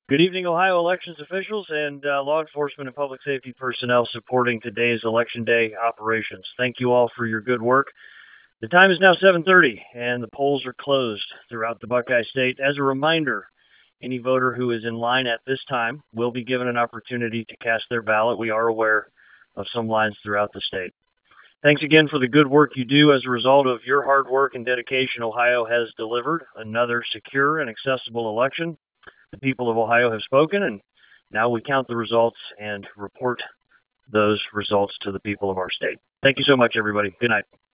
Good evening, Ohio elections officials and law enforcement and public safety personnel supporting today's Election Day operations. Thank you all for your good work. The time is now 7:30, and the polls are closed throughout the Buckeye State. As a reminder, any voter who is in line at this time will be given an opportunity to cast their ballot. We are aware of some lines throughout the state. Thanks again for the good work you do. As a result of your hard work and dedication, Ohio has delivered another secure and accessible election. The people of Ohio have spoken, and now we count the results and report those results to the people of our state. Thank you so much, everybody. Good night.